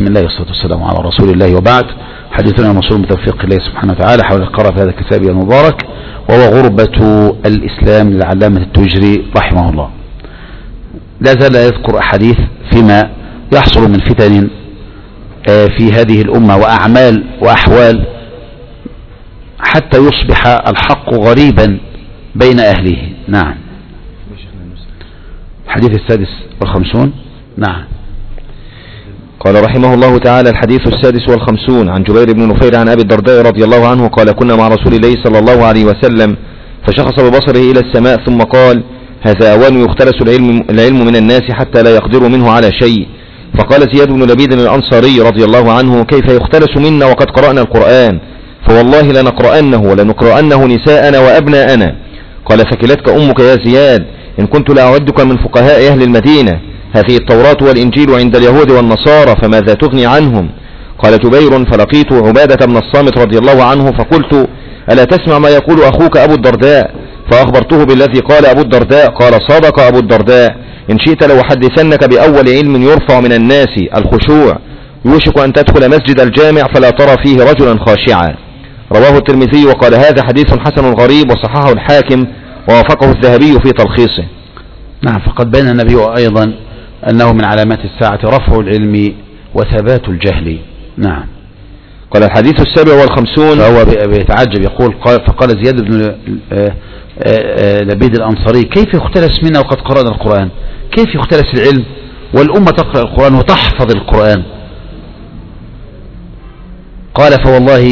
بسم الله والصلاة والسلام على رسول الله، وبعد. حديثنا موصول بتوفيق الله سبحانه وتعالى حول القراءة في هذا الكتاب المبارك، وهو غربة الإسلام للعلامة التوجري رحمه الله. لا زال يذكر أحاديث فيما يحصل من فتن في هذه الأمة وأعمال وأحوال حتى يصبح الحق غريبا بين أهله. نعم. الحديث 56. نعم. قال رحمه الله تعالى: الحديث 56 عن جبير بن نفير عن أبي الدرداء رضي الله عنه قال: كنا مع رسول الله صلى الله عليه وسلم فشخص ببصره إلى السماء ثم قال: هذا أوان يختلس العلم من الناس حتى لا يقدر منه على شيء. فقال زياد بن لبيد الأنصاري رضي الله عنه: كيف يختلس منا وقد قرأنا القرآن؟ فوالله لنقرأنه ولنقرأنه نساءنا وأبناءنا. قال: ثكلتك أمك يا زياد، إن كنت لأعدك من فقهاء أهل المدينة. هذه التوراة والإنجيل عند اليهود والنصارى فماذا تغني عنهم؟ قال جبير: فلقيت عبادة بن الصامت رضي الله عنه فقلت: ألا تسمع ما يقول أخوك أبو الدرداء؟ فأخبرته بالذي قال أبو الدرداء. قال: صدق أبو الدرداء، إن شئت لو حدثنك بأول علم يرفع من الناس الخشوع، يوشك أن تدخل مسجد الجامع فلا ترى فيه رجلا خاشعا. رواه الترمذي وقال: هذا حديث حسن غريب، وصححه الحاكم ووافقه الذهبي في تلخيصه. نعم. فقد بين النبي أيضا أنه من علامات الساعة رفع العلم وثبات الجهل. نعم. قال: الحديث 57. فهو بيتعجب يقول: فقال زياد بن لبيد الأنصاري: كيف يختلس منا وقد قرأنا القرآن؟ كيف يختلس العلم والأمة تقرأ القرآن وتحفظ القرآن؟ قال: فوالله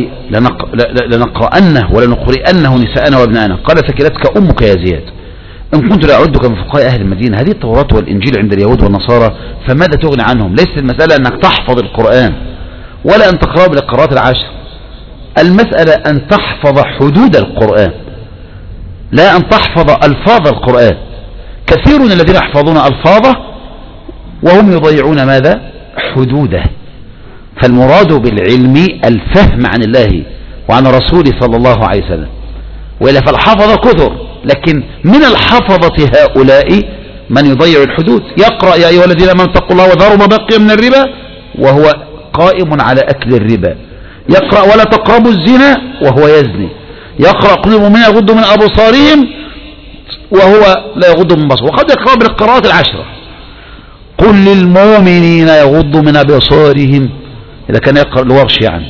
لنقرأنه ولنقرئنه نساءنا وابناءنا. قال: ثكلتك أمك يا زياد، إن كنت لأعدك من فقهاء أهل المدينة. هذه التوراة والإنجيل عند اليهود والنصارى فماذا تغني عنهم؟ ليست المسألة أنك تحفظ القرآن ولا أن تقرأ بالقراءات العشر، المسألة أن تحفظ حدود القرآن لا أن تحفظ ألفاظ القرآن. كثير من الذين يحفظون ألفاظه وهم يضيعون ماذا؟ حدوده. فالمراد بالعلم الفهم عن الله وعن رسوله صلى الله عليه وسلم، وإلا فالحفظة كثر، لكن من الحفظة هؤلاء من يضيع الحدود. يقرأ: يا أيها الذين آمنوا اتقوا الله وذروا ما بقي من الربا، وهو قائم على أكل الربا. يقرأ: ولا تقربوا الزنا، وهو يزني. يقرأ: قل للمؤمنين يغضوا من أبصارهم، وهو لا يغض من بصره. وقد يقرأ بالقراءات العشرة: قل للمؤمنين يغضوا من أبصارهم، إذا كان يقرأ الورش يعني.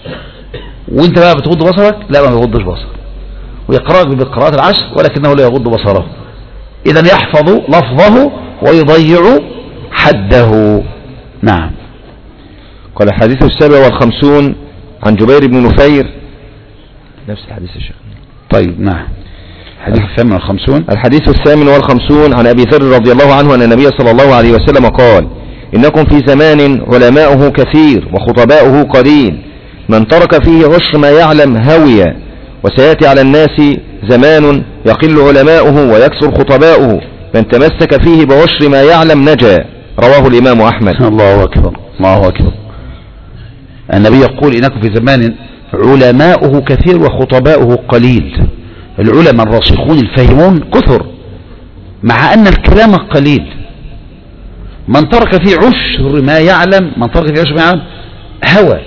وانت بقى بتغض بصرك؟ لا، ما بيغضش بصر. ويقرأ بالقراءات العشر ولكنه لا يغض بصره. إذن يحفظ لفظه ويضيع حده. نعم. قال: الحديث 57 عن جبير بن نفير، نفس الحديث يا شيخ. طيب. نعم. الحديث 58. الحديث 58 عن أبي ذر رضي الله عنه أن النبي صلى الله عليه وسلم قال: إنكم في زمان علماؤه كثير وخطباؤه قليل، من ترك فيه عشر ما يعلم هوي، وسيأتي على الناس زمان يقل علماؤه ويكثر خطباؤه، من تمسك فيه بعشر ما يعلم نجا. رواه الإمام أحمد. الله أكبر، الله أكبر. النبي يقول: إنكم في زمان علماؤه كثير وخطباؤه قليل. العلماء الراسخون الفاهمون كثر، مع أن الكلام قليل. من ترك فيه عشر ما يعلم، من ترك فيه عشر ما يعلم هوى،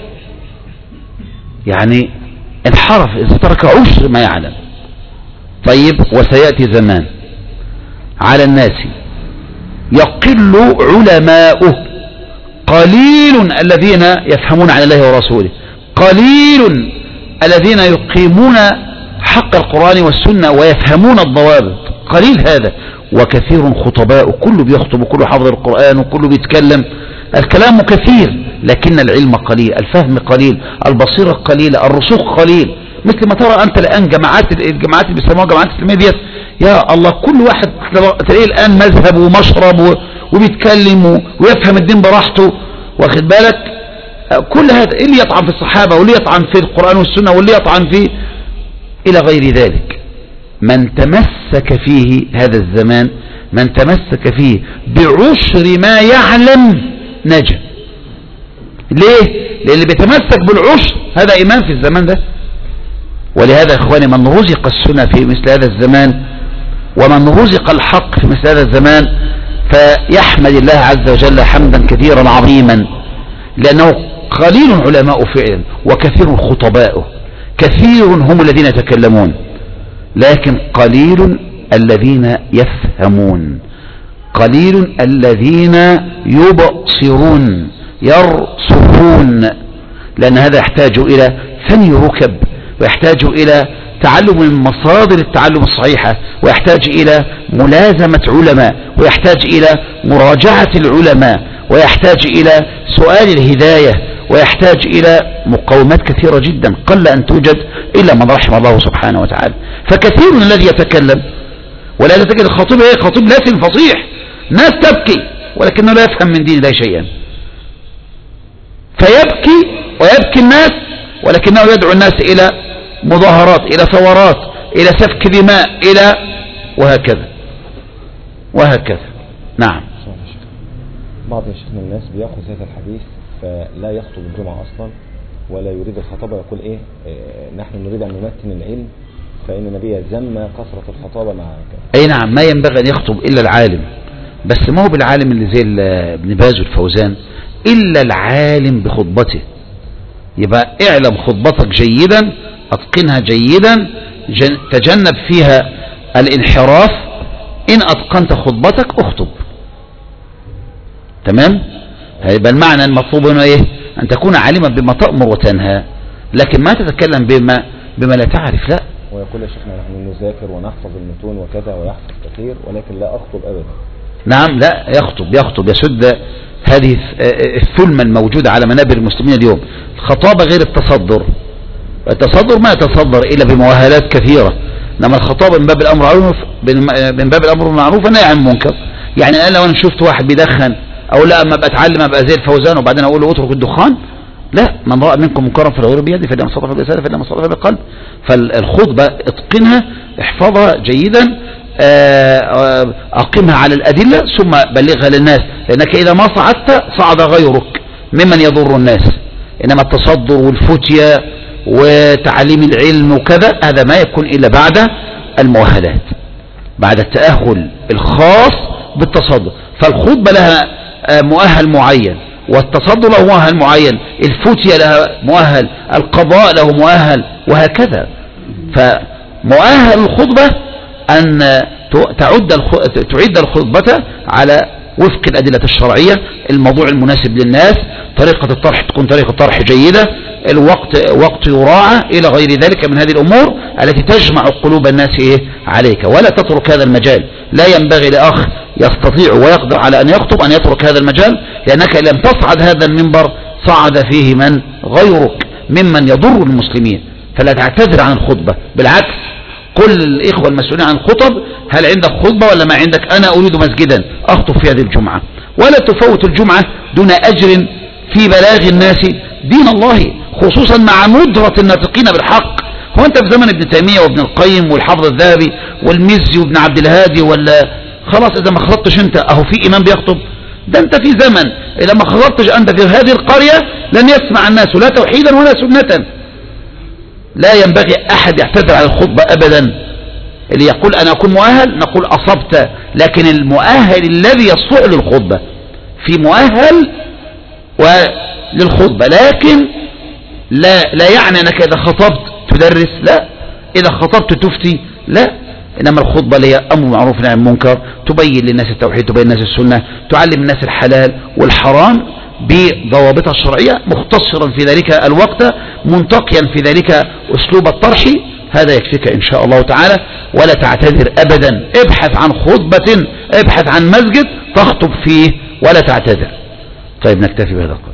يعني انحرف إذا ترك عشر ما يعلم. طيب. وسيأتي زمان على الناس يقل علماؤه، قليل الذين يفهمون عن الله ورسوله، قليل الذين يقيمون حق القرآن والسنة ويفهمون الضوابط، قليل هذا. وكثير خطباء، كله بيخطب وكله حافظ القرآن وكله بيتكلم، الكلام كثير لكن العلم قليل، الفهم قليل، البصيرة قليلة، الرسوخ قليل. مثل ما ترى أنت الآن الجماعات اللي بيسموها جماعات الإسلامية ديت، يا الله، كل واحد تلاقيه الآن مذهب ومشرب وبيتكلم ويفهم الدين براحته، واخد بالك؟ كل هذا اللي يطعن في الصحابة واللي يطعن في القرآن والسنة واللي يطعن في إلى غير ذلك. من تمسك فيه هذا الزمان، من تمسك فيه بعشر ما يعلم نجا. ليه؟ لأن اللي بيتمسك بالعشر هذا إمام في الزمان ده. ولهذا إخواني، من رزق السنة في مثل هذا الزمان ومن رزق الحق في مثل هذا الزمان فيحمد الله عز وجل حمدا كثيرا عظيما، لأنه قليل علماء فعلا وكثير خطباؤه، كثير هم الذين يتكلمون لكن قليل الذين يفهمون، قليل الذين يبصرون يرصفون، لأن هذا يحتاج إلى ثني ركب، ويحتاج إلى تعلم من مصادر التعلم الصحيحة، ويحتاج إلى ملازمة علماء، ويحتاج إلى مراجعة العلماء، ويحتاج إلى سؤال الهداية، ويحتاج إلى مقومات كثيرة جدا قل أن توجد إلا من رحم الله سبحانه وتعالى. فكثير الذي يتكلم ولا تجد الخطيب خطيب لاسن فصيح، ناس تبكي ولكنه لا يفهم من دين الله شيئا، فيبكي ويبكي الناس ولكنه يدعو الناس إلى مظاهرات، إلى ثورات، إلى سفك دماء، إلى وهكذا وهكذا. نعم. بعض من الناس بيأخذ هذا الحديث فلا يخطب الجمعة أصلا ولا يريد الخطابة، يقول نحن نريد أن نمتن العلم، فإن النبي ذم كثرة الخطابة مع أي نعم، ما ينبغي أن يخطب إلا العالم، بس ما هو بالعالم اللي زي ابن باز والفوزان، إلا العالم بخطبته. يبقى اعلم خطبتك جيدا، أتقنها جيدا، تجنب فيها الانحراف. إن أتقنت خطبتك اخطب، تمام. هيبقى المعنى المطلوب هنا إيه؟ أن تكون عالما بما تأمر وتنهى، لكن ما تتكلم بما لا تعرف. لا. ويقول يا شيخنا نحن نذاكر ونحفظ المتون وكذا ويحفظ كثير ولكن لا أخطب أبدا. نعم، لا يخطب يسد هذه الثلمة الموجودة على منابر المسلمين اليوم. الخطابة غير التصدر، التصدر ما يتصدر إلا بمؤهلات كثيرة، إنما الخطابة من باب الأمر معروف، من باب الأمر بالمعروف والنهي عن المنكر. يعني أنا لو أنا شفت واحد بيدخن أو لا، أما بتعلم أبقى زي الفوزان وبعدين أقول له اترك الدخان؟ لا. من رأى منكم منكرا فليغيره بيده، فإن لم يستطع فبلسانه، فإن لم يستطع فبقلبه. فالخطبة اتقنها، احفظها جيدا، أقمها على الأدلة ثم بلغها للناس، لأنك إذا ما صعدت صعد غيرك ممن يضر الناس. إنما التصدر والفتية وتعليم العلم وكذا هذا ما يكون إلا بعد المؤهلات، بعد التأهل الخاص بالتصدر. فالخطبة لها مؤهل معين، والتصدر له مؤهل معين، الفتية لها مؤهل، القضاء له مؤهل، وهكذا. فمؤهل الخطبة أن تعد الخطبة على وفق الأدلة الشرعية، الموضوع المناسب للناس، طريقة الطرح تكون طريقة طرح جيدة، وقت يراعى، إلى غير ذلك من هذه الأمور التي تجمع قلوب الناس عليك. ولا تترك هذا المجال، لا ينبغي لأخ يستطيع ويقدر على أن يخطب أن يترك هذا المجال، لأنك لم تصعد هذا المنبر صعد فيه من غيرك ممن يضر المسلمين. فلا تعتذر عن الخطبة، بالعكس قل للإخوة المسؤولين عن الخطب هل عندك خطبة ولا ما عندك؟ أنا أريد مسجدا أخطب في هذه الجمعة. ولا تفوت الجمعة دون أجر في بلاغ الناس دين الله، خصوصا مع ندرة الناطقين بالحق. هو أنت في زمن ابن تيمية وابن القيم والحافظ الذهبي والمزي وابن عبد الهادي، ولا خلاص إذا ما خلطتش أنت أهو في إمام بيخطب؟ ده أنت في زمن إذا ما خلطتش أنت في هذه القرية لن يسمع الناس لا توحيدا ولا سنة. لا ينبغي أحد يعتذر على الخطبة أبدا. اللي يقول أنا أكون مؤهل نقول أصبت، لكن المؤهل الذي يصلح للخطبة، في مؤهل وللخطبة، لكن لا يعني أنك إذا خطبت تدرس، لا، إذا خطبت تفتي، لا. إنما الخطبة اللي هي أمر معروف نهي عن المنكر، تبين للناس التوحيد، تبين للناس السنة، تعلم الناس الحلال والحرام بضوابطها الشرعية، مختصرا في ذلك الوقت، منتقيا في ذلك أسلوب الطرح. هذا يكفيك إن شاء الله تعالى، ولا تعتذر أبدا. ابحث عن خطبة، ابحث عن مسجد تخطب فيه ولا تعتذر. طيب نكتفي بهذا القدر.